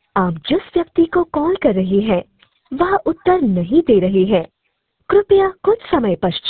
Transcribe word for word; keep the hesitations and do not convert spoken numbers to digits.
आप जिस व्यक्ति को कॉल कर रही हैं वह उत्तर नहीं दे रही है। कृपया कुछ समय पश्चात